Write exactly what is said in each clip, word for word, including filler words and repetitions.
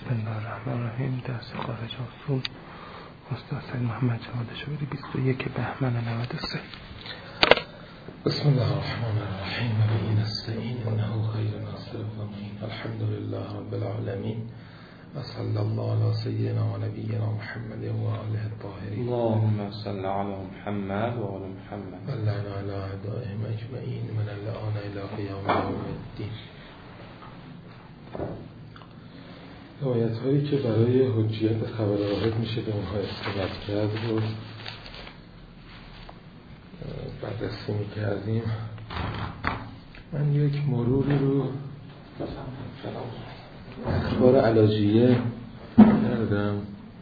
بسم الله الرحمن الرحیم. درس خارج اصول استاد سید محمد جواد شبیری بیست و یک بهمن نود و سه. بسم الله الرحمن الرحیم و به نستعین انه خیر ناصر و معین. الحمد لله رب العالمین و صلی الله علی سیدنا و نبینا محمد و آله الطاهرین. اللهم صل علی محمد و آل محمد و لعن علی اعدائهم اجمعین من الان الی قیام یوم الدین. روایت هایی که برای حجیت خبر واحد میشه به اونها استناد کرد رو بررسی میکردیم. من یک مروری رو اخبار علاجیه کردم،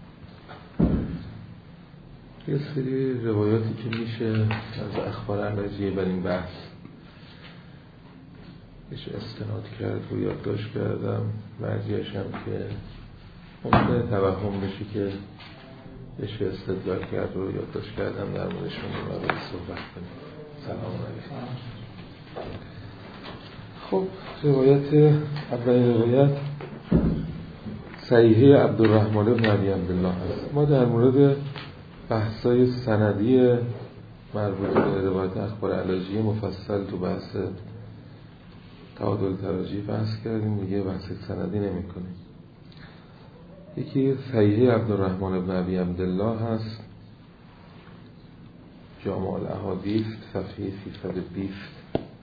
یه سری روایاتی که میشه از اخبار علاجیه بر این بحث بهش استناد کرد و یادداشت کردم. بعضیش هم که ممکنه توهم بشه که بشه استدلال کرد و یادداشت کردم، در موردشون رو صحبت کنیم. سلام علیکم. خب روایت اولین روایت صحیحه عبدالرحمن بن ابی عبدالله هست. ما در مورد بحثای سندی مربوط به روایت اخبار علاجی مفصل تو بحث تعادل تراجیح بحث کردیم، دیگه بحث سندی نمی کنیم. یکی صحیحه عبدالرحمن بن ابی عبدالله هست، جامع الاحادیث، صفحه سیصد و بیست.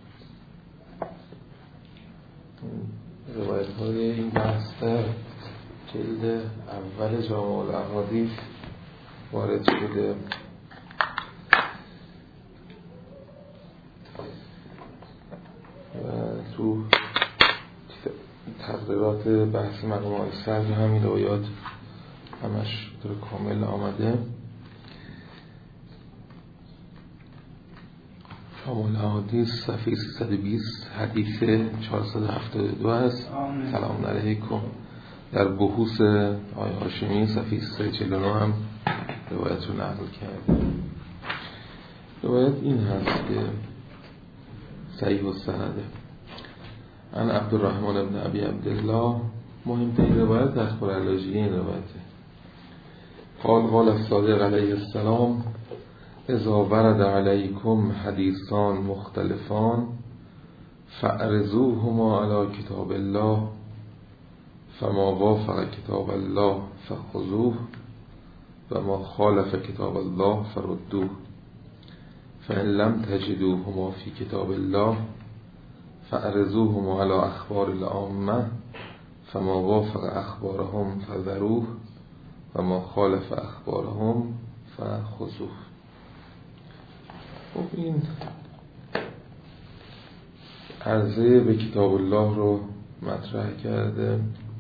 روایت های این بحث در جلد اول جامع الاحادیث وارد شده. و تو تقریرات بحث مقام الصدر همین روایات همش در کامل آمده. شامل احادیث صفحه سیصد و بیست حدیث چهارصد و هفتاد و دو است. سلام علیکم. در بحوث آقای هاشمی صفحه سیصد و چهل و نه هم روایت رو نقل کرد. روایت این هست که صحیح السنده عن عبدالرحمن بن ابی عبدالله. مهمترین روایت اخبار علاجیه این روایته. قال قال الصادق علیه السلام اذا ورد علیکم حدیثان مختلفان فاعرضوهما علی کتاب الله فما وافق کتاب الله فخذوه و ما خالف کتاب الله فردوه فإن لم تجدوهما في كتاب الله فأرزوهما على أخبار العامة فما وافق أخبارهم فذروه وما خالف أخبارهم فخذوه. خب این عرضه به کتاب الله رو مطرح کرده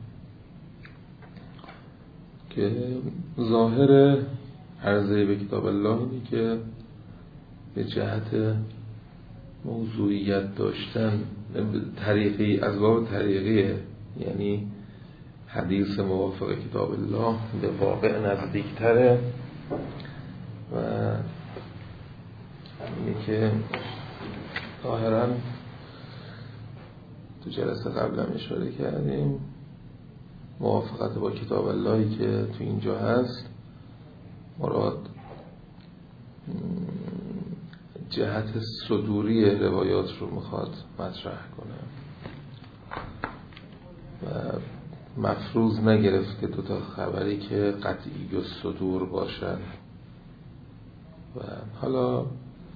که ظاهر عرضه به کتاب الله اینه که به جهت موضوعیت داشتن طریقی از باب طریقیه، یعنی حدیث موافق کتاب الله به واقع نزدیکتره و اینه که ظاهراً تو جلسه قبل هم اشاره کردیم موافقت با کتاب اللهی که تو اینجا هست مراد جهت صدوری روایات رو میخواد مطرح کنه و مفروض نگرفت که دوتا خبری که قطعی و صدور باشن. و حالا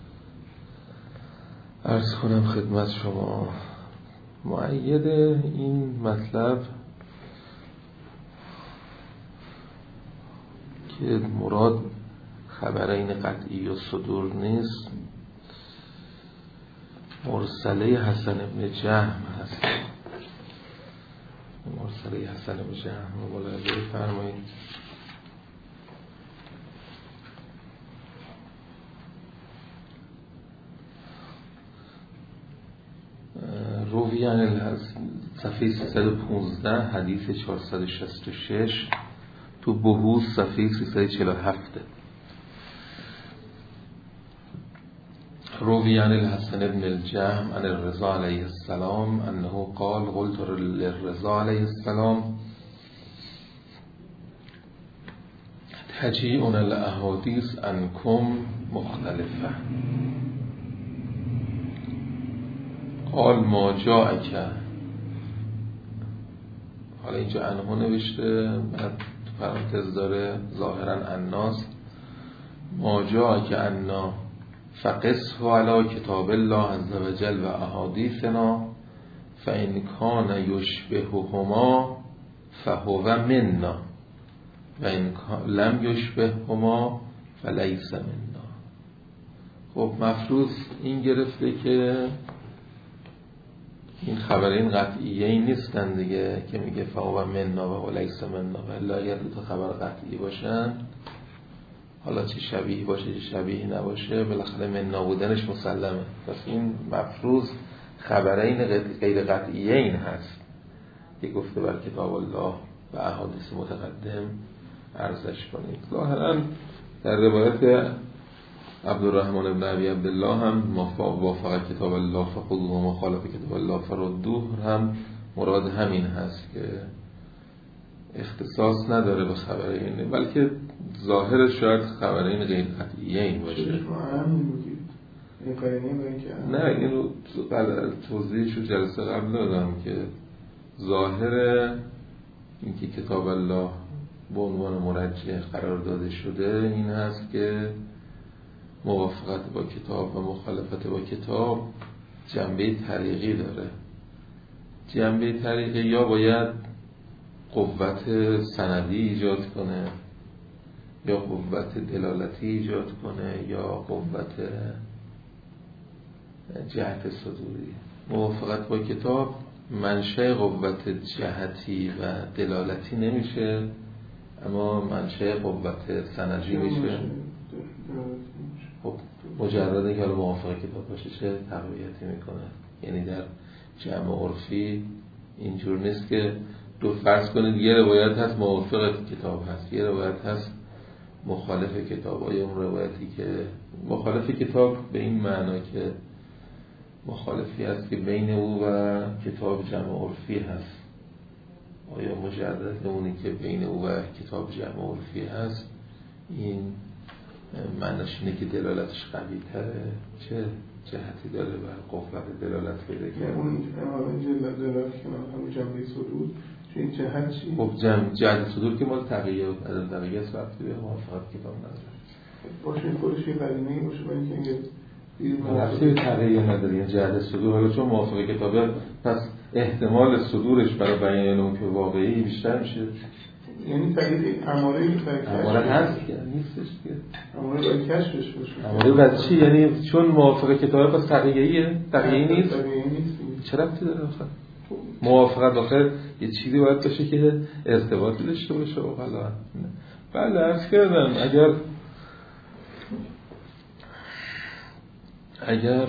عرض کنم خدمت شما مؤید این مطلب که مراد خبرین قطعی و صدور نیست، مرسله حسن بن جهم هست. مرسله حسن بن جهم رو ملاحظه فرمایید. روی یعنی صفحه سیصد و پانزده حدیث چهارصد و شصت و شش تو بحوث صفحه سیصد و چهل و هفت. روی عن الحسن بن الجهم عن الرضا علیه السلام انه قال قلت للرضا علیه السلام فجیعون الاحادیث عنکم مختلفه. قال ما جاءک، حالا اینجا انها نوشته، بعد پرانتز داره ظاهرا الناس. ما جاءک عنا فقصه علی کتاب الله عز وجل و احادیثنا فإن کان یشبههما فهو منا و این لم یشبههما فلیس منا. خب مفروض این گرفته که این خبرین قطعیه نیستن دیگه که میگه فهو منا و لیس منا، ولی اگر دو تا خبر قطعی باشن، حالا چه شبیه باشه چه شبیه نباشه، بالاخره منا بودنش مسلمه. پس این مفروض خبرین غیر قطعیه این هست که گفته بر کتاب الله و احادیث متقدم عرضش کنید. ظاهرا در روایت عبدالرحمن بن ابی عبدالله هم وافق کتاب الله فخذوه و مخالف کتاب الله فردوه هم مراد همین هست که اختصاص نداره با خبرین، بلکه ظاهرش شاید خبرین غیر قطعیه این باشه. نه این رو توضیحش رو جلسه قبل دادم که ظاهر اینکه کتاب الله به عنوان مرجح قرار داده شده این هست که موافقت با کتاب و مخالفت با کتاب جنبه طریقی داره. جنبه طریقی یا باید قوت سندی ایجاد کنه، یا قوت دلالتی ایجاد کنه، یا قوت جهت صدوری. موافقت با کتاب منشأ قوت جهتی و دلالتی نمیشه، اما منشأ قوت سندی میشه. خب مجرد اینکه حالا موافق کتاب باشه چه تقویتی میکنه؟ یعنی در جمع عرفی اینجور نیست که دو فرض کنید یه روایت هست موافق کتاب هست، یه روایت هست مخالف کتاب. آیا اون روایتی که مخالف کتاب به این معنا که مخالفی هست که بین او و کتاب جمع عرفی هست، آیا مجرد اونی که بین او و کتاب جمع عرفی هست این معناش اینه که دلالتش قوی تره؟ چه جهتی داره و قوت دلالت پیدا کنه؟ اون اینجا دلالت کنه همون جنبه صدور این جهت چی؟ خب جمع جهت صدور که مال تقیه و عدم تقیه است، وقتی به موافقت کتاب نداره باشه. خودش یه قرینه‌ای باشه با اینکه رفتی تقیه نداره این جهت صدور. حالا چون موافق کتابه پس احتمال صدورش برای بیان اون که واقعی بیشتر میشه. یعنی طریق اماره اماره هست که نیستش که اماره باید کشفش باشه. اماره بعد چی؟ یعنی چون موافق کتابه پس تقیه‌ایه؟ تقیه‌ای نیست؟ تقیه‌ای نیست. چه ربطی داره آخر؟ موافقت آخر یه چیزی باید باشه که ارتباطی داشته باشه. و حالا بله عرض کردم اگر اگر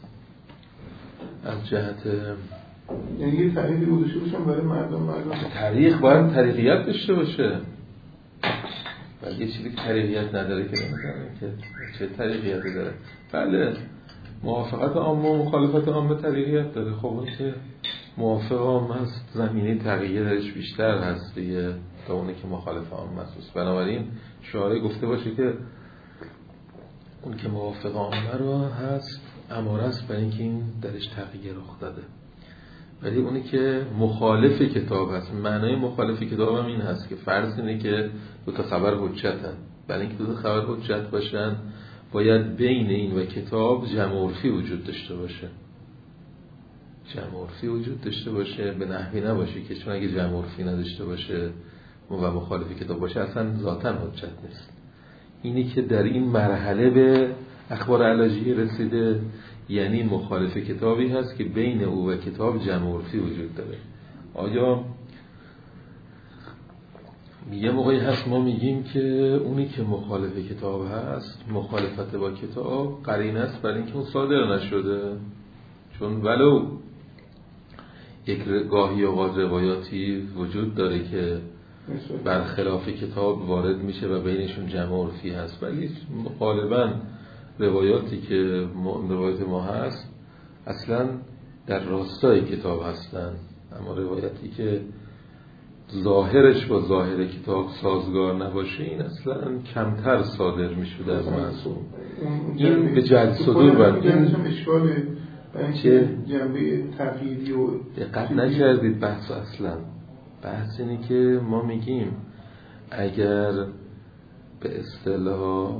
از جهت یعنی یه طریقی بودشه باشم برای مردم مردم تاریخ باید طریقیت داشته باشه. ولی یه چیزی که طریقیت نداره که نمیدونم که چه طریقیتی داره. بله موافقت عامه و مخالفت عامه طریقیت داره. خب اون که موافق عامه هست زمینه تغییر درش بیشتر هست دیگه تا اونه که مخالف عامه هست. بنابراین شعاره گفته باشه که اون که موافق عامه رو هست اماره است برای اینکه این درش تغییر رخ داده، ولی اونی که مخالف کتاب هست. معنای مخالف کتاب هم این هست که فرض اینه که دو تا خبر حجتن، برای اینکه دو تا خبر حجت باشن باید بین این و کتاب جمع عرفی وجود داشته باشه. جمع عرفی وجود داشته باشه به نحوی نباشه که چون اگه جمع عرفی نداشته باشه و مخالف کتاب باشه اصلا ذاتاً حجت نیست. اینی که در این مرحله به اخبار علاجی رسیده یعنی مخالف کتابی هست که بین او و کتاب جمع عرفی وجود داره. آیا یه موقعی هست ما میگیم که اونی که مخالف کتاب هست مخالفت با کتاب قرینه است برای اینکه اون صادر نشده، چون ولو یک گاهی اوقات روایاتی وجود داره که برخلاف کتاب وارد میشه و بینشون جمع عرفی هست، ولی غالباً روایاتی که روایت ما هست اصلا در راستای کتاب هستن. اما روایتی که ظاهرش با ظاهر کتاب سازگار نباشه این اصلا کمتر صادر میشه در معصوم. این به جهت صدور باید این اشکاله چه جنبه تقییدی و دقت نکردید بحث اصلا. بحث اینه که ما میگیم اگر به اصطلاح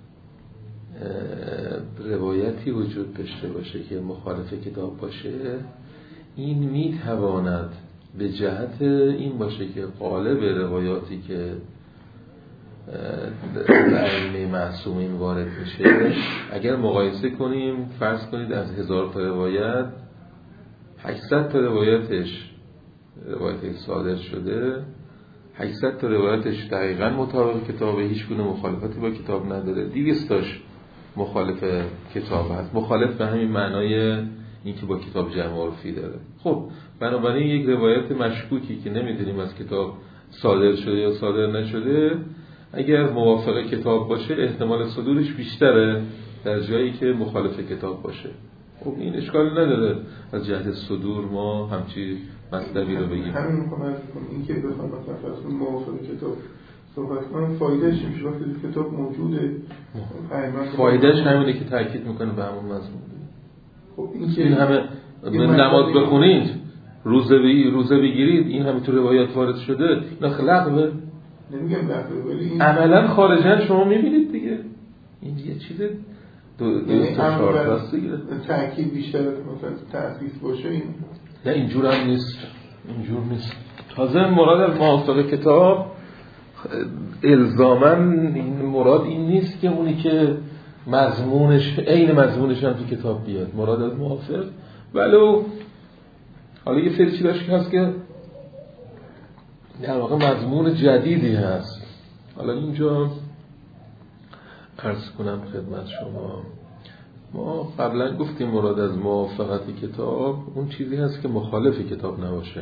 روایتی وجود داشته باشه که مخالف کتاب باشه این میتواند به جهت این باشه که قالب روایاتی که در ائمه معصومین وارد میشه اگر مقایسه کنیم فرض کنید از هزار تا روایت هشتصد تا روایتش روایت صادر شده هشتصد تا روایتش دقیقاً مطابق کتابه هیچ گونه مخالفتی با کتاب نداره دویست تاش مخالف کتاب هست مخالف به همین معنای این که با کتاب جمع عرفی داره. خب بنابراین یک روایت مشکوکی که نمیدونیم از کتاب صادر شده یا صادر نشده اگر موافق کتاب باشه احتمال صدورش بیشتره در جایی که مخالف کتاب باشه. خب این اشکال نداره از جهت صدور ما همچی مطلبی رو بگیم. همین میخوام عرض کنم این که بخوام مثلا فرض کنم موافق کتاب صحبت کنم فایدهش میشه وقتی کتاب موجوده فایدهش همینه که تاکید میکنه به همون مضمون. خب این این همه نماز بخونید روزه بی روزه بگیرید این همه تو روایات وارد شده اینا خلقه نمیگم لغوه ولی این عملا خارجن شما میبینید دیگه این یه چیز دو دو چهار راسته گیره تاکید بیشتر مثلا تأسیس باشه این نه اینجور هم نیست اینجور نیست. تازه مراد از موافق کتاب الزاماً این مراد این نیست که اونی که مضمونش عین مضمونش هم تو کتاب بیاد مراد از موافق ولو حالا یه سری چیزاش هست که در واقع مضمون جدیدی هست. حالا اینجا عرض کنم خدمت شما ما قبلا گفتیم مراد از موافقت کتاب اون چیزی هست که مخالف کتاب نباشه.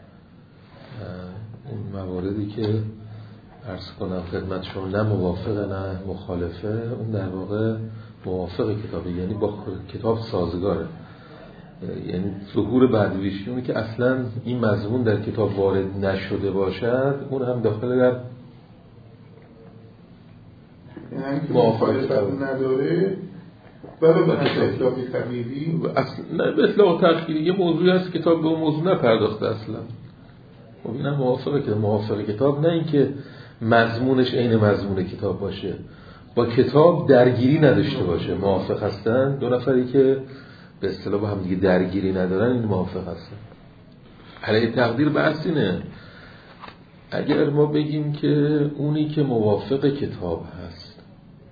اون مواردی که عرض کنم خدمت شما نه موافقه نه مخالفه اون در واقع موافق کتابه یعنی با کتاب سازگاره. یعنی ظهور بدویشی اونه که اصلا این مضمون در کتاب وارد نشده باشد اون هم داخل در یعنی که مخالفت نداره برای به اطلاق تغییری اصلا نه به اطلاق تغییری یه موضوعی هست کتاب به اون موضوع نپرداخته اصلا. خب این هم موافقه که موافق کتاب نه این که مضمونش عین مضمون کتاب باشه با کتاب درگیری نداشته باشه. موافق هستن دو نفری که به اصطلاح با هم دیگه درگیری ندارن این موافق هستن. علیه تقدیر بحث اینه اگر ما بگیم که اونی که موافق کتاب هست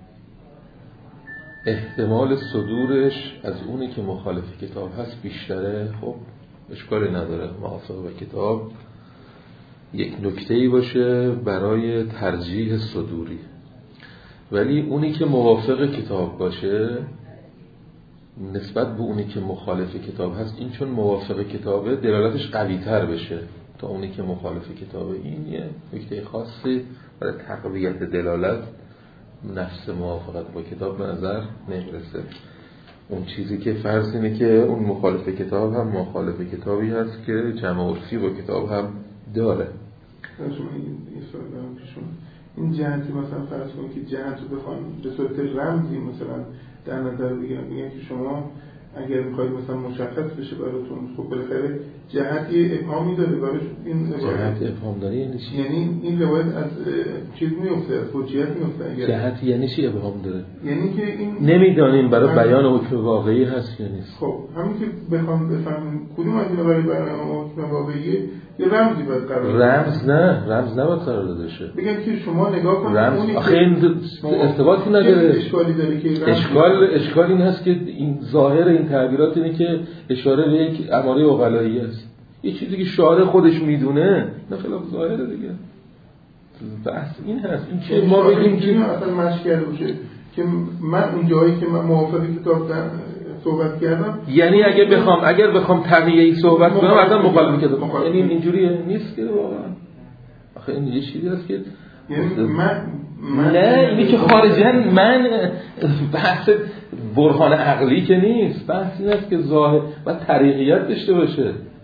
احتمال صدورش از اونی که مخالف کتاب هست بیشتره خب اشکالی نداره موافق با کتاب یک نکته‌ای باشه برای ترجیح صدوری. ولی اونی که موافق کتاب باشه نسبت به اونی که مخالف کتاب هست این چون موافق کتابه دلالتش قوی تر بشه تا اونی که مخالف کتابه. این یه نکته خاصی برای تقویت دلالت نفس موافقت با کتاب به نظر نمیرسه. اون چیزی که فرض اینه که اون مخالف کتاب هم مخالف کتابی هست که جمع عرفی با کتاب هم داره. شما این سوال دارم پیشون این جهتی مثلا فرض کنید که جهت رو بخوان به صورت رمزی مثلا در نظر بگیرن میگن که شما اگر میخواید مثلا مشخص بشه براتون خب بالاخره جهتی ابهامی داره براش این جهت ابهام داره یعنی چی؟ یعنی این روایت از چیز میفته از حجیت میفته. جهت یعنی چی ابهام داره؟ یعنی که این نمیدانیم برای بیان حکم واقعی هست یا نیست. خب همین که بخوام بفهمیم کدوم از اینا برای بیان حکم واقعیه یه رمزی باید قرار داده. رمز نه رمز نباید قرار داده شه. بگم که شما نگاه کنید رمز آخه این ارتباطی نداره. اشکالی داره که اشکال اشکال این هست که این ظاهر این تعبیرات اینه که اشاره به یک اماره عقلایی است. یه چیزی که شارع خودش میدونه نه خلاف ظاهره دیگه. بحث این هست این که ما بگیم که اصلا مشک کرده باشه که من اون جایی که من موافق کتاب صحبت کردم یعنی اگه بخوام اگر بخوام تقیه‌ای صحبت کنم اصلا مخالف کتاب یعنی اینجوریه نیست که واقعا. آخه این یه چیزی هست که یعنی من من نه اینی که خارجن من بحث برهان عقلی که نیست. بحث این است که ظاهر و طریقیت داشته باشه.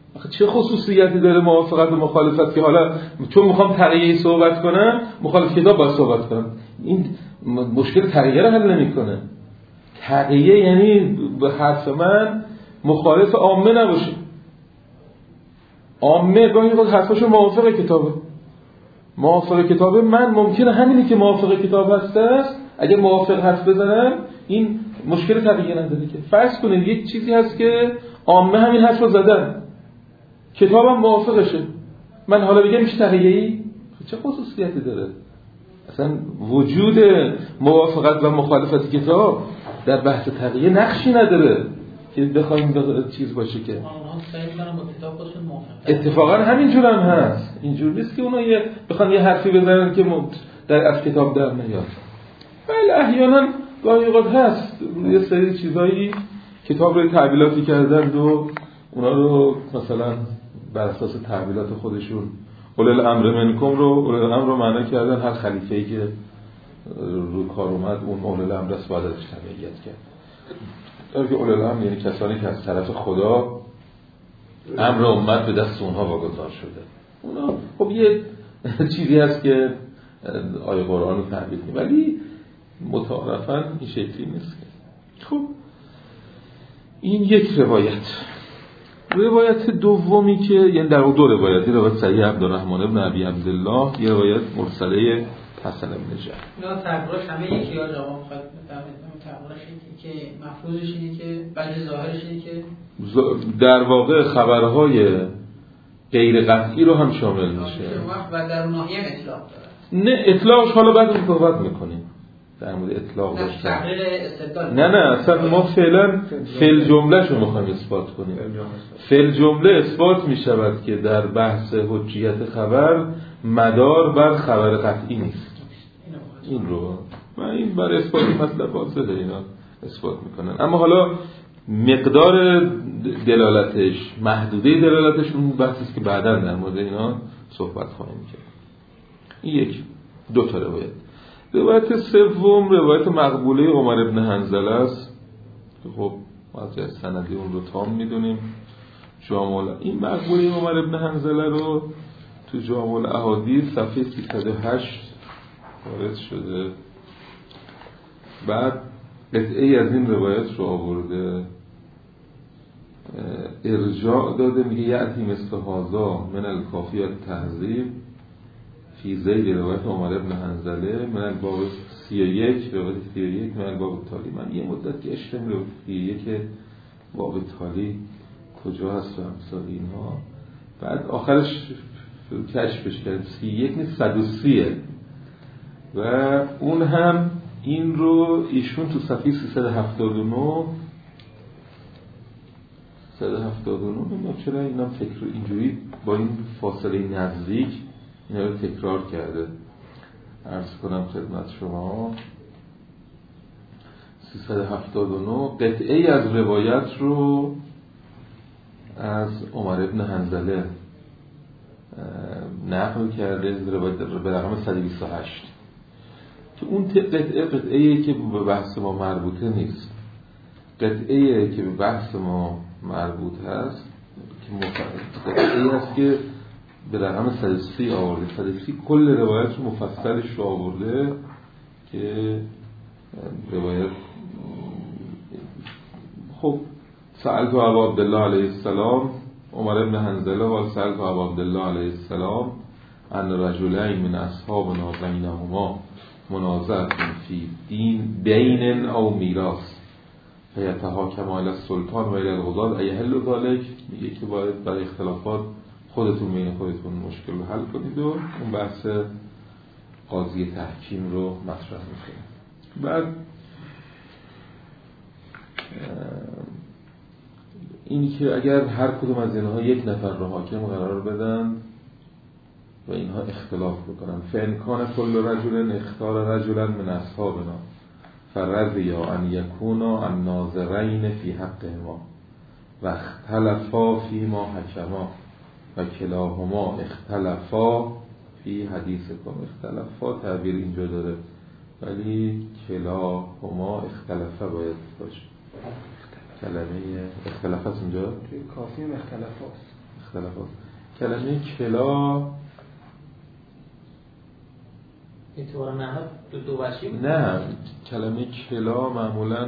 آخه چه خصوصیتی داره موافقت و مخالفت که حالا چون میخوام تقیه‌ای صحبت کنم مخالف کتاب باید صحبت کنم؟ این مشکل تقیه رو حل نمیکنه. تقیه یعنی به حرف من مخالف عامه نباشه. عامه گاهی وقت حرفاشو موافق کتابه، موافق کتابه، من ممکنه همینی که موافق کتاب هسته است اگه موافق حرف بزنم این مشکل تقیه نداره که. فرض کنید یک چیزی هست که عامه همین حرف رو زدن، کتابم موافقشه، من حالا بگم میشه تقیه‌ای؟ چه خصوصیتی داره؟ اصلا وجود موافقت و مخالفت کتاب در بحث تقیه نقشی نداره که بخوایم چیز باشه که اتفاقا همینجور هم هست. اینجور نیست که اونا یه بخوان یه حرفی بزنن که در از کتاب در نیاد. بله احیانا گاهی اوقات هست یه سری چیزایی کتاب رو تعبیلاتی کردن و اونا رو مثلا بر اساس تعبیلات خودشون اولل الامر منکم رو اولل الامر رو معنی کردن هر خلیفه‌ای که رو کار اومد اون اولل الامر است باید ازش تبعیت کرد. در که اولل الامر یعنی کسانی که از طرف خدا امر امت به دست اونها واگذار شده. اونا خب یه چیزی هست که آیه قرآن رو تعبیر کنه ولی متعارفاً این شکلی نیست. خب این یک روایت. روایت دومی که یعنی در دو روایتی، روایت صحیح عبدالرحمن ابن ابی عبدالله، یه روایت مرسله حسن بن جعفر. اینا ترجمه‌اش همه یکی یا جواب می‌خواد بفهمید ترجمه‌اش اینه که مفروضش اینه که بلکه ظاهرش اینه که در واقع خبرهای غیر قطعی رو هم شامل میشه و در ناحیه اطلاق داره. نه اطلاقش حالا بعد صحبت می‌کنیم در مورد اطلاق داشتن. نه نه اصلا ما فعلا فعل جمله شو میخوایم اثبات کنیم. فعل جمله اثبات میشود که در بحث حجیت خبر مدار بر خبر قطعی نیست. این رو و این برای اثبات مطلب واضحه اینا اثبات میکنن. اما حالا مقدار دلالتش، محدوده دلالتش اون بحثی است که بعداً در مورد اینا صحبت خواهیم کرد. این یک دو تا روایت. روایت سوم روایت مقبوله عمر ابن حنظله است که خب از سندی اون رو تام میدونیم. جامع این مقبوله عمر ابن حنظله رو تو جامع الاحادیث صفحه سیصد و هشت وارد شده. بعد قطعه از این روایت رو آورده ارجاع داده، میگه یعتی مثل هذا من الکافیات تهذیب فی زید روایت عمر ابن حنظله من الباب سی و یک روایت سی و یک من الباب تالی. من یه مدت گشتم روایت سی و یک باب تالی کجا هست و امثال اینها. بعد آخرش کشفش کردم سی و یک نیست صد و سی و اون هم این رو ایشون تو صفحه سیصد و هفتاد و نه سیصد و هفتاد و نه نمیدونم چرا اینا فکر اینجوری با این فاصله نزدیک اینا رو تکرار کرده. عرض کنم خدمت شما سیصد و هفتاد و نه قطعه ای از روایت رو از عمر ابن حنظله نقل کرده روایت به رقم صد و بیست و هشت که اون قطعه قطعه ای که به بحث ما مربوطه نیست، قطعه ای که به بحث ما مربوط هست که قطعه ای هست که به رقم صد و سی آورده. صد و سی کل روایت رو مفصلش رو آورده که روایت خب سألت ابا عبدالله علیه السلام عمر ابن حنظله و سألت ابا عبدالله علیه السلام ان رجلین من اصحابنا بینهما منازعه فی دین دین او میراث فیتحاکما الی السلطان و الی القضاة ایحل ذلک. میگه که باید برای اختلافات خودتون بین خودتون مشکل رو حل کنید و اون بحث قاضی تحکیم رو مطرح میکنه. بعد اینی که اگر هر کدوم از اینها یک نفر رو حاکم قرار بدن و اینها اختلاف بکنن فان کان کل رجل اختار رجلا من اصحابنا فرضی ان یکونا الناظرین فی حقهما و اختلفا فی ما حکما و کلاهما اختلفا فی حدیثکم. اختلفا تعبیر اینجا داره ولی کلاهما اختلفا باید باشه. کلمه اختلافات اینجا توی کافی هم اختلافات اختلافات. کلمه کلا اعتبار معنا دو دو وجهی بود. نه، کلمه کلا معمولاً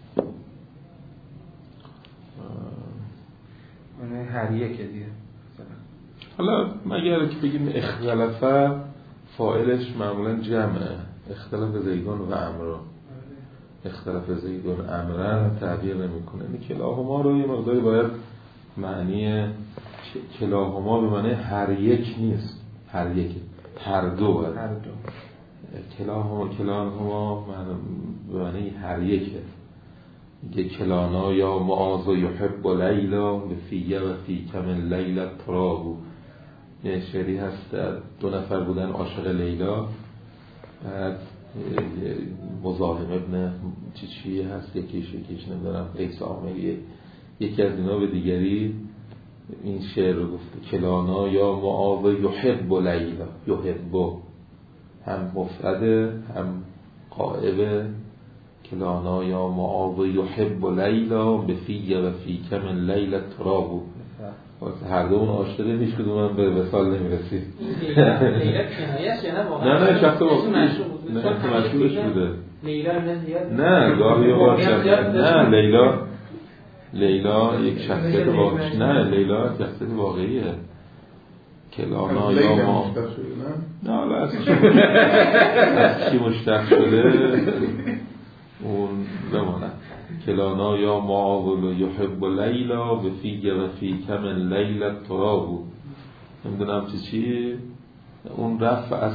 اون هر یک دیگه. حالا مگر که بگیم اختلافه فاعلش معمولاً جمعه، اختلاف زیدون و عمرو، اختلاف زیدون امرن تعبیر نمی کنه. این کلاهما رو یه مقداری باید معنی کلاهما به معنی هر یک نیست، هر یک، هر دو باید. هر دو کلاهما کلاهما به معنی هر یکه. میگه کلانا یا معاذ یحب لیلا به فیه و فی کم لیلا ترابو. یه شعری هست دو نفر بودن عاشق لیلا، بعد مزاحم ابن چی چی هست یکیش یکیش نمیدونم لیس آمریه، یکی از اینا به دیگری این شعر رو گفته کلانا یا معاذ یحب لیلا، یحب هم مفرده هم قائبه، کلانا یا معاذ یحب لیلا به فیه و فی کم لیلا ترابو. هر دو اون عاشقه هیچ کدوم هم به وصال نمیرسید. لیلا کنایه است یا نه واقعا؟ نه نه شخص واقعی نه مشهورش بوده. لیلا نه زیاد نه گاهی اوقات نه لیلا لیلا یک شخصیت واقعی نه لیلا شخصیت واقعیه. کلانا یا ما نه حالا از چی مشتق شده اون بماند. کلانا یا معاول یحب لیلا به فیه و فی کم لیلا ترابو. نمیدونم چی چی اون رفع از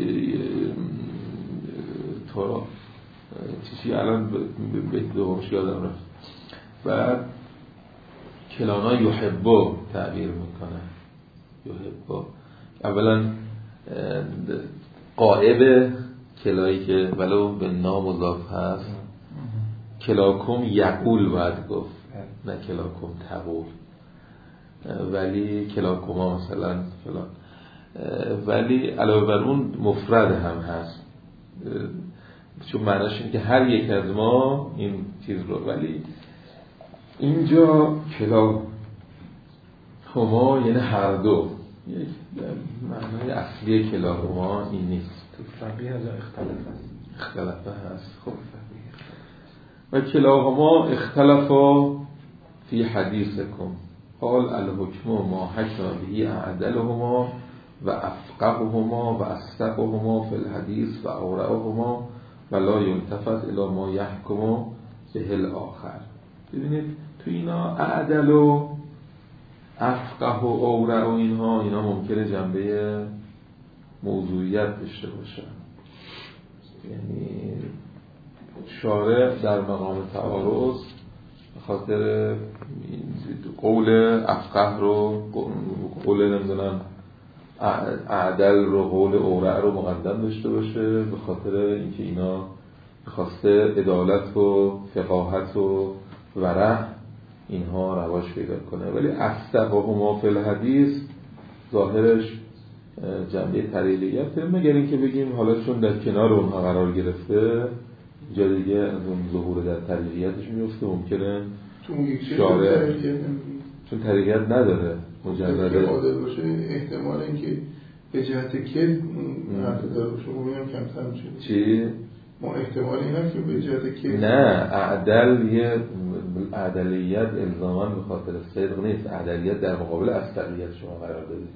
تراب چی چی الان به دومش یادم رفت. بعد کلانا یحبو تعبیر میکنه، یحبو اولا قائب کلایی که ولو به نام مضاف هست کلاکم یقول باید گفت نه کلاکم تقول، ولی کلاکما مثلا فلان، ولی علاوه بر اون مفرد هم هست چون معناش اینه که هر یک از ما این چیز رو، ولی اینجا کلا هما یعنی هر دو، یک معنای اصلی کلا هما این نیست. تو فقیه از اختلاف هست اختلاف هست. خب و کلاهما اختلافا فی حدیثکم قال الحکم ما حکم به اعدلهما و افقههما و اصدقهما فی الحدیث و اورعهما و لا یلتفت الی ما یحکم به الاخر. ببینید تو اینا اعدل و افقه و اورع و اینها اینا ممکنه جنبه موضوعیت داشته باشه، یعنی شارع در مقام تعارض به خاطر قول افقه رو قول نمیدونم اعدل رو قول اورع رو مقدم داشته باشه به خاطر اینکه اینا خواسته عدالت و فقاهت و ورع اینها رواج پیدا کنه. ولی اصدقهما فی الحدیث ظاهرش جنبه طریقیت، مگر اینکه بگیم حالا چون در کنار اونها قرار گرفته جا دیگه از اون ظهور در طریقیتش میفته، ممکنه شارع چون طریقیت نداره مجرده عادل باشه احتمال اینکه به جهت کل حرف داره باشه ممکنه کمتر میشه. چی؟ ما احتمال این هست که به جهت کل نه اعدل یه عدلیت الزاما به خاطر صدق نیست، عدلیت در مقابل اصدقیت شما قرار دادید.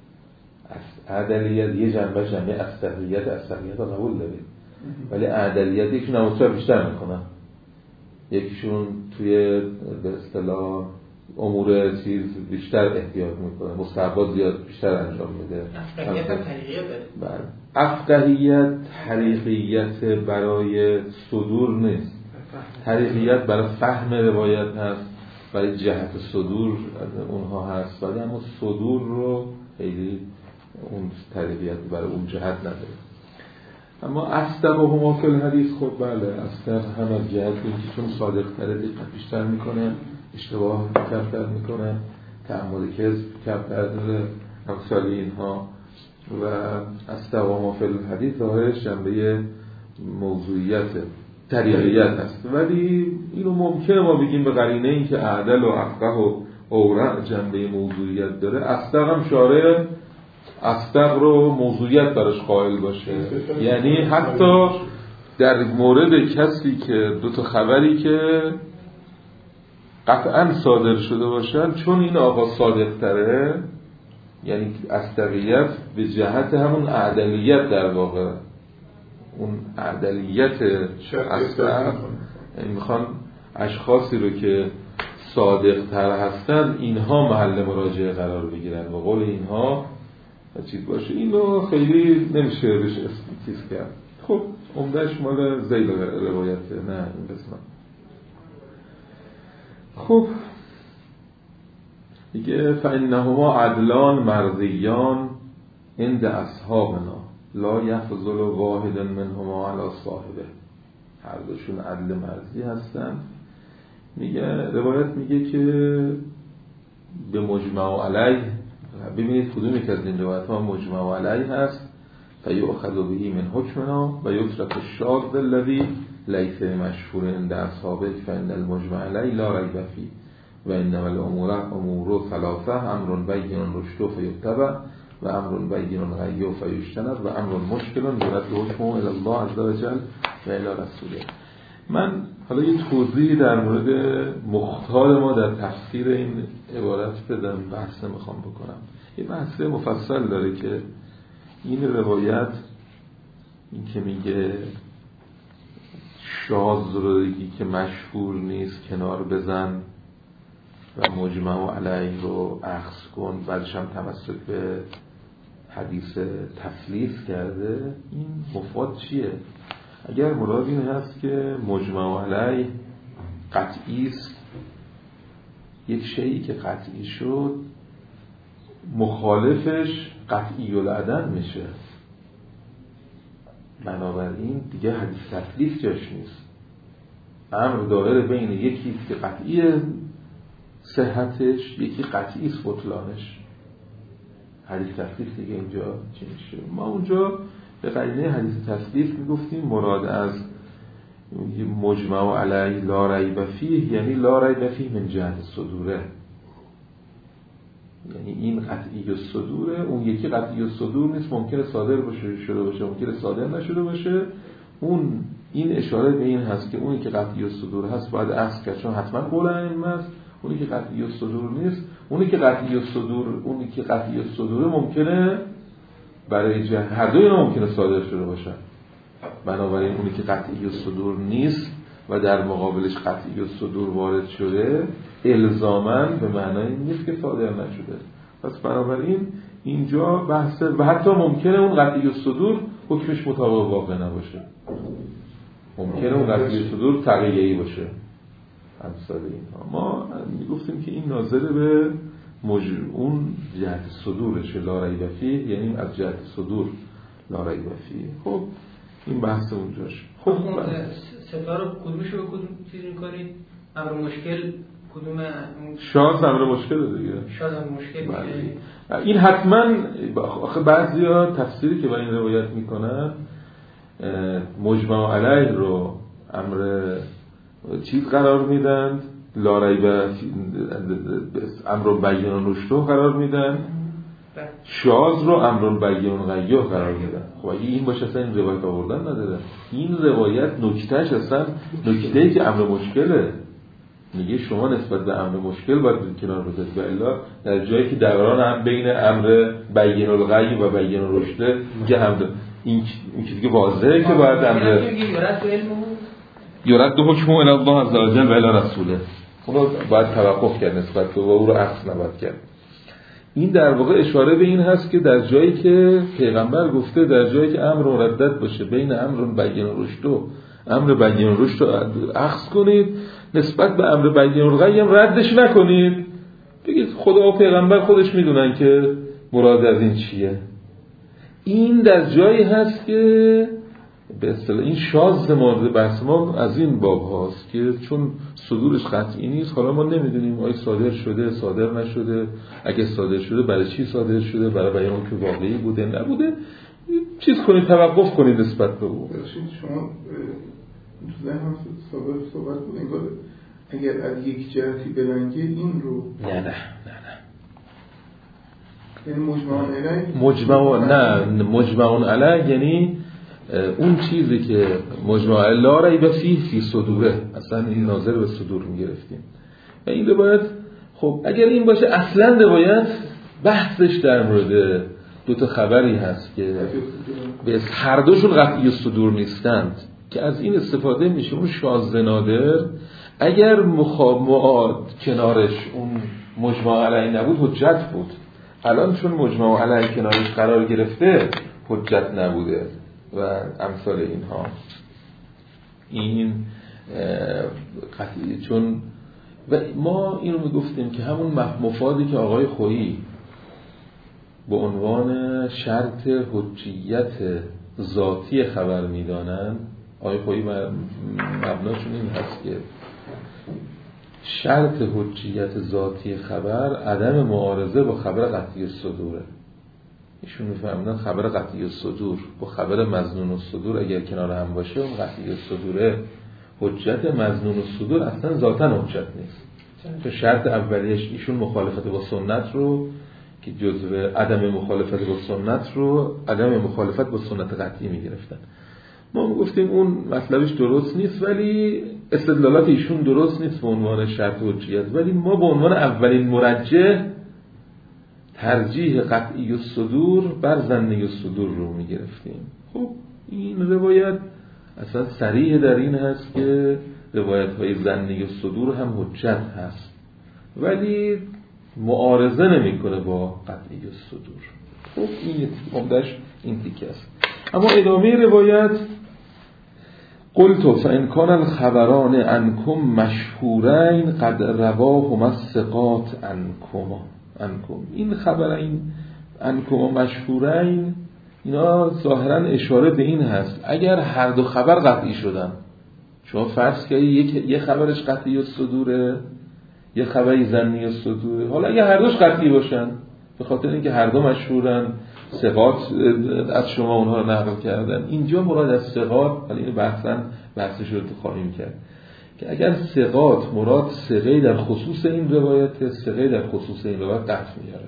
عدلیت یه جنبه جنبه اصدقیت اصدقیت رو قبول دارید، ولی عدلیت یکشون نموزتر بیشتر میکنن، یکیشون توی به اصطلاح امور چیز بیشتر احتیاط میکنه، مستحبات زیاد بیشتر انجام میده. افقهیت هم طریقیت داره. افقهیت طریقیت برای صدور نیست، طریقیت برای فهم روایت هست، برای جهت صدور اونها هست، ولی اما صدور رو خیلی اون طریقیت برای اون جهت نداره. اما اصدق و هما فی الحدیث خود بله اصدق هم از جهت اینکه چون صادق تره دقت بیشتر میکنه، اشتباه کمتر میکنه، تعمد کذب کمتر داره، امثال اینها. و اصدق و هما فی الحدیث ظاهرش جنبه موضوعیت طریقیت هست، ولی اینو ممکنه ما بگیم به قرینه این که اعدل و افقه و اورع جنبه موضوعیت داره، اصدق هم شارع اصدق رو موضوعیت براش قائل باشه. یعنی حتی در مورد کسی که دو تا خبری که قطعا صادر شده باشن، چون این آقا صادق تره، یعنی اصدقیت به جهت همون عدلیت در واقع، اون عدلیت اصدق، یعنی میخوان اشخاصی رو که صادق تر هستن اینها محل مراجعه قرار بگیرن و قول اینها چیز باشه. اینو خیلی نمیشه بهش چیز کرد. خب عمدهش مال ذیل روایته، نه این قسمت. خب دیگه فإنهما عدلان مرضیان عند اصحابنا لا یفضل واحد منهما علی صاحبه. هر دوشون عدل مرضی هستن. میگه روایت میگه که به مجمع علیه، ببینید کدومی که از این روایت ها مجمع علیه هست، فیؤخذ به من حکمنا و یترک الشاذ الذی لیس مشهور عند اصحابه فإن المجمع علیه لا ریب فیه و انما الامور امور ثلاثه امر بین رشد فیتبع و امر بین غی فیجتنب و امر مشکل یرد حکمه الی الله عز وجل و الی رسوله. من حالا یه توضیح در مورد مختار ما در تفسیر این عبارت بدم، بحث میخوام بکنم. یه بحث مفصل داره که این روایت، این که میگه شاذ رو که مشهور نیست کنار بزن و مجمع علیه رو اخذ کن، بعدش هم تمسک به حدیث تسلیث کرده، این مفاد چیه؟ اگر مراد این هست که مجمع علیه قطعی است، یک شیئی که قطعی شد مخالفش قطعی العدم میشه، بنابراین دیگه حدیث تسلیث جاش نیست. امر دائر بین یکی که قطعی صحتش، یکی قطعی است بطلانش. حدیث تسلیث دیگه اینجا چی میشه؟ ما اونجا به قرینه حدیث تسلیث میگفتیم مراد از مجمع علیه لا ریب فیه، یعنی لا ریب فیه من جهت صدوره، یعنی این قطعی الصدوره، اون یکی قطعی الصدور نیست، ممکنه صادر باشه شده باشه، ممکنه صادر نشده باشه. اون این اشاره به این هست که اونی که قطعی الصدور هست باید اخذ کرد، چون حتما قول ائمه است. اونی که قطعی الصدور نیست، اونی که قطعی الصدور اونی که قطعی الصدور ممکنه برای جهت هر دوی ممکنه صادر شده باشه. بنابراین اونی که قطعی الصدور نیست و در مقابلش قطعی الصدور وارد شده الزاماً به معنای این نیست که صادر نشده. پس بنابراین اینجا بحثه و حتی ممکنه اون قطعی الصدور حکمش مطابق واقع نباشه، ممکنه اون قطعی الصدور تقییه‌ای باشه. امثال اینها ما میگفتیم که این ناظر به مجر... اون جهت صدورشه لا ریب فیه، یعنی از جهت صدور لا ریب فیه. خب این بحث اونجاش. خب سفر رو کدومشو به کدوم چیز میکنید؟ امر مشکل کدوم؟ شاذ امر مشکل دیگه. شاذ امر مشکل دیگه. این حتما آخه بعضیا تفسیری که با این روایت میکنن مجمع علیه رو امر چیز قرار میدن، لا ریب امر بیان رشد قرار میدن، شاذ رو امر بیان غیه قرار میدن. خب اگه این باشه اصلا این روایت آوردن نداره. این روایت نکتهش اصلا نکته‌ای که امر مشکله، میگه شما نسبت به امر مشکل باید کنار بذارید، و الا در جایی که دوران هم بین امر بیان الغی و بیان رشد میگه هم این این چیزی که واضحه که باید امر یرد حکمه الی الله عز وجل و الی رسوله، اون رو باید توقف کرد نسبت به و او رو عکس نباید کرد. این در واقع اشاره به این هست که در جایی که پیغمبر گفته در جایی که امر مردد باشه بین امر بیان رشد و امر بیان رشد رو عکس کنید، نسبت به امر بیان الغی هم ردش نکنید، بگید خدا و پیغمبر خودش میدونن که مراد از این چیه. این در جایی هست که به اصطلاح این شاذ مورد بحث ما از این باب هاست که چون صدورش قطعی نیست، حالا ما نمیدونیم آیا صادر شده صادر نشده، اگه صادر شده برای چی صادر شده، برای بیان که واقعی بوده نبوده، چیز کنید توقف کنید نسبت به او. شما تو ذهن هم صحبت صحبت بود انگار اگر از یک جهتی بلنگه این رو نه نه نه نه یعنی مجمع علیه مجمع نه مجمع علیه یعنی اون چیزی که مجمع علیه لا ریب فیه فی صدوره، اصلا این ناظر به صدور میگرفتیم و این روایت خب اگر این باشه اصلا روایت بحثش در مورد دو تا خبری هست که به هر دوشون قطعی صدور نیستند که از این استفاده میشه. اون شاذ نادر اگر مخابعات کنارش اون مجمع علیه نبود حجت بود، الان چون مجمع علیه کنارش قرار گرفته حجت نبوده و امثال اینها. این قطعی چون و ما اینو میگفتیم که همون مفادی که آقای خویی به عنوان شرط حجیت ذاتی خبر میدانن، آقای خویی مبناشون این هست که شرط حجیت ذاتی خبر عدم معارضه با خبر قطعی الصدوره. ایشون میفهمن خبر قطعی الصدور با خبر مظنون الصدور اگر کنار هم باشه اون قطعی الصدوره حجت، مظنون الصدور اصلا ذاتاً حجت نیست. تو شرط اولیش ایشون مخالفت با سنت رو که جزء عدم مخالفت با سنت رو عدم مخالفت با سنت قطعی میگرفتن. ما میگفتیم اون مطلبش درست نیست ولی استدلالات ایشون درست نیست به عنوان شرط حجیت، ولی ما به عنوان اولین مرجح ترجیح قطعی الصدور بر ظنی الصدور رو میگرفتیم. خب این روایت اصلا صریح در این هست که روایت های ظنی الصدور هم حجت هست ولی معارضه نمیکنه با قطعی الصدور. خب این عمدش این تیکه است. اما ادامه روایت قلت فإن كان الخبران عنكم مشهورین قد رواهما الثقات عنكم عنكم این خبرین عنكم مشهورین اینا ظاهرا اشاره به این هست اگر هر دو خبر قطعی شدن، شما فرض کنید یک یه خبرش قطعی الصدوره یه خبری ظنی الصدوره، حالا اگه هر دوش قطعی باشن به خاطر اینکه هر دو مشهورن ثقات از شما اونها رو نقل کردن، اینجا مراد از ثقات، ولی اینو بحثاً بحثش رو خواهیم کرد که اگر ثقات مراد ثقه در خصوص این روایت، ثقه در خصوص این روایت قطع میاره.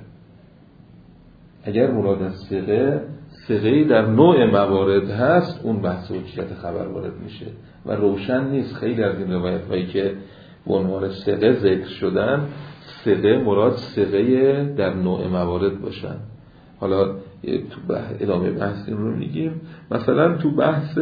اگر مراد از ثقه ثقه در نوع موارد هست اون بحث حجیت خبر وارد میشه و روشن نیست. خیلی از این روایت هایی که به عنوان ثقه ذکر شدن ثقه مراد ثقه در نوع موارد باشن. حالا تو ادامه بحث این رو میگیم. مثلا تو بحث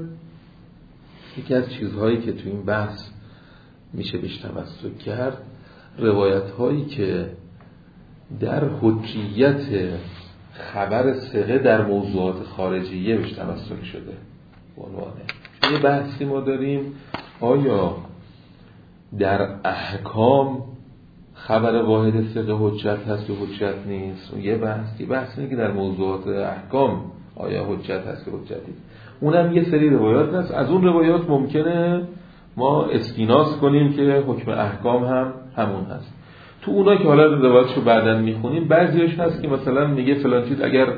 یکی از چیزهایی که تو این بحث میشه بیش تمسک کرد روایت هایی که در حجیت خبر ثقه در موضوعات خارجیه بیش تمسک شده. عنوانه یه بحثی ما داریم آیا در احکام خبر واحد ثقه حجت هست و حجت نیست. اون یه بحث یه بحث اینه که در موضوعات احکام آیا حجت هست و حجتی. اونم یه سری روایات هست، از اون روایات ممکنه ما استیناس کنیم که حکم احکام هم همون هست. تو اونا که حالا روایتشو بعداً میخونیم بعضیش هست که مثلا میگه فلان چیز اگر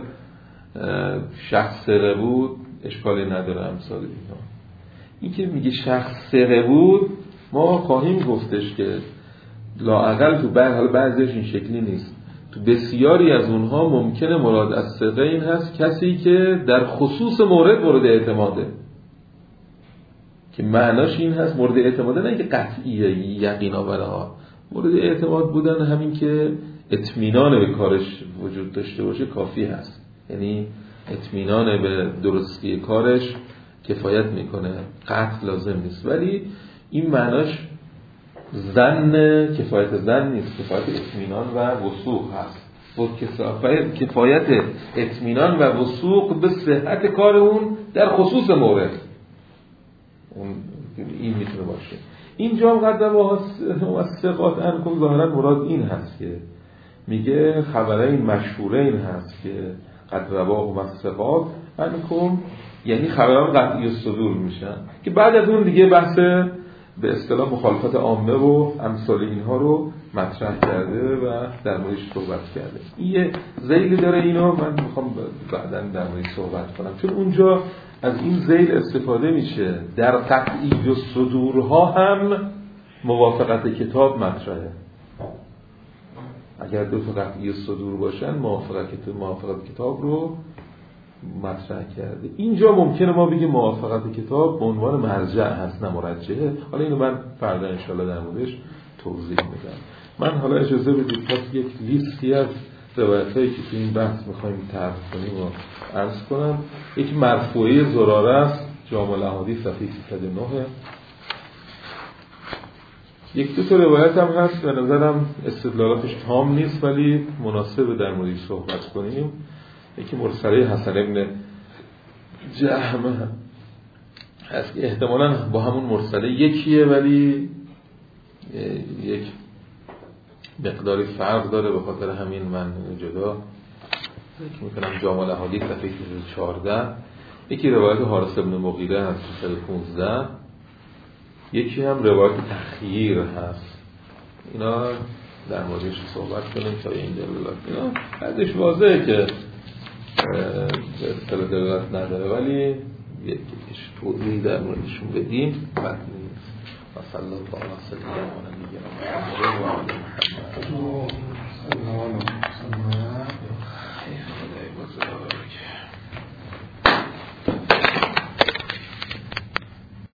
شخص ثقه بود اشکالی نداره امثال اینا. این که میگه شخص ثقه بود ما خواهیم گفتش که لااقل تو بعض حالا بعضیش این شکلی نیست، تو بسیاری از اونها ممکنه مراد از ثقه این هست کسی که در خصوص مورد مورد اعتماده، که معناش این هست مورد اعتماده نه که قطعیه یقینا برها مورد اعتماد بودن همین که اطمینان به کارش وجود داشته باشه کافی هست، یعنی اطمینان به درستی کارش کفایت میکنه، قطع لازم نیست. ولی این معناش ظن کفایت ظن نیست، کفایت اطمینان و وثوق هست. بود کفایت اطمینان و وثوق به صحت کار اون در خصوص مورد اون این میتونه باشه. اینجا قدم و ثقات عنکم ظاهرا مراد این هست که میگه خبرین مشهورین هست که قد رواه و ثقات عنکم، یعنی خبران قطعی الصدور میشن که بعد از اون دیگه بحث به اصطلاح مخالفت عامه و امثال اینها رو مطرح کرده و در موردش صحبت کرده. این یه ذیلی داره، اینو من میخوام بعداً در موردش صحبت کنم چون اونجا از این ذیل استفاده میشه. در قطعی الصدورها هم موافقت کتاب مطرحه. اگر دو تا قطعی صدور باشن موافقت موافقت کتاب رو مطرح کرده. اینجا ممکنه ما بگیم موافقت کتاب به عنوان مرجع هست نه مرجعه. حالا اینو من فردا انشالله در موردش توضیح میدم. من حالا اجازه بدید پس یک لیستی از روایتایی که تو این بحث میخوایم طرح کنیم و عرض کنم. یک مرفوعه زراره است، جامع الاحادیث صفحه سیصد و نه. یک دو تا روایت هم هست به نظرم استدلالاتش تام نیست ولی مناسبه در موردش صحبت کنیم. یکی مرسله حسن ابن جهم هست که احتمالاً با همون مرسله یکیه ولی یک مقداری فرق داره، به خاطر همین من جدا فکر میکنم جامع الاحادیث صفحه چهارده. یکی روایت حارث ابن مغیره هست صفحه پانزده. یکی هم روایت تخییر هست. اینا در موردش صحبت کنیم تا این دلالت. اینا بعدش واضحه که به اصطلاح دلالت نداره ولی یکیش توضیح در موردشون بدیم بد نیست. و صلی الله علیه و سلم و نبینا محمد و آل محمد.